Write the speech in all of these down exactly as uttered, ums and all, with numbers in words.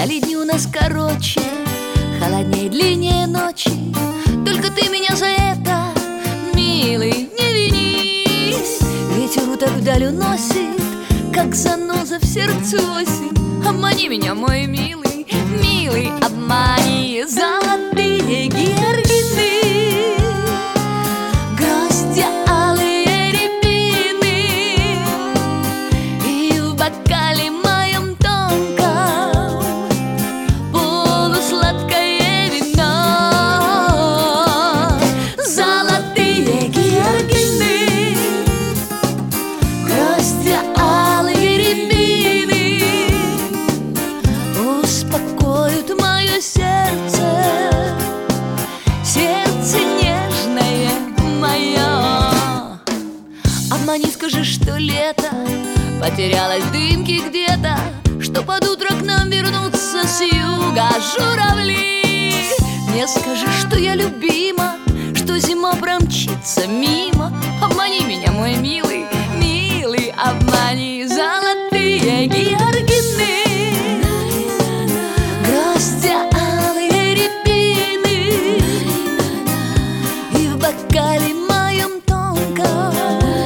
Вдали дни у нас короче, холоднее, длиннее ночи. Только ты меня за это, милый, не винись. Ветер уток вдаль уносит, как заноза в сердце осень. Обмани меня, мой милый, милый, обмани. Золотые георгины, гроздья алые рябины, и в бокале моем тонком полусладкое вино. Золотые георгины, гроздья алые рябины успокоят мое сердце, сердце нежное мое. Обмани, скажи, что лето потерялось в дымке где-то, что под утро к нам вернутся с юга журавли. Мне скажи, что я любима, что зима промчится мимо. Обмани меня, мой милый, милый, обмани. Золотые георгины, гроздья алые рябины, и в бокале моем тонком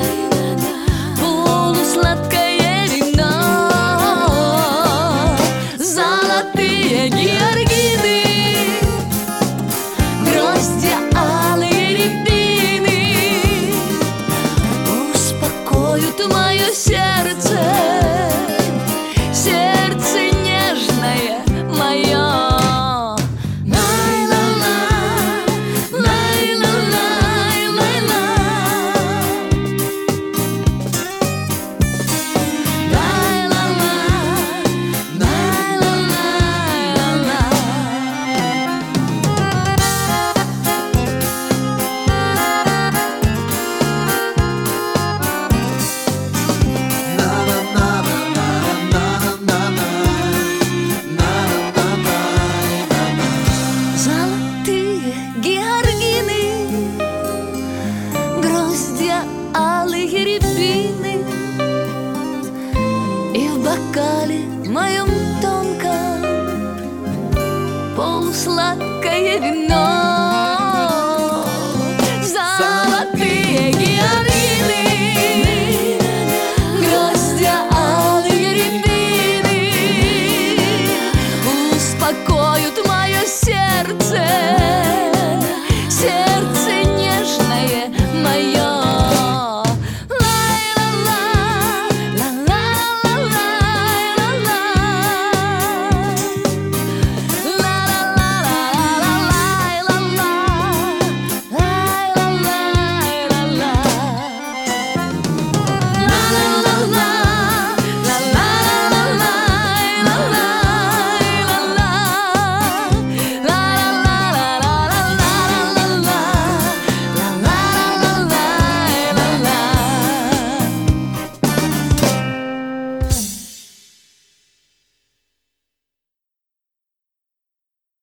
полусладкое вино. Золотые георгины, гроздья алые рябины успокоят мое сердце, сердце нежное мое. Золотые георгины, гроздья алые рябины, и в бокале моем тонком полусладкое вино.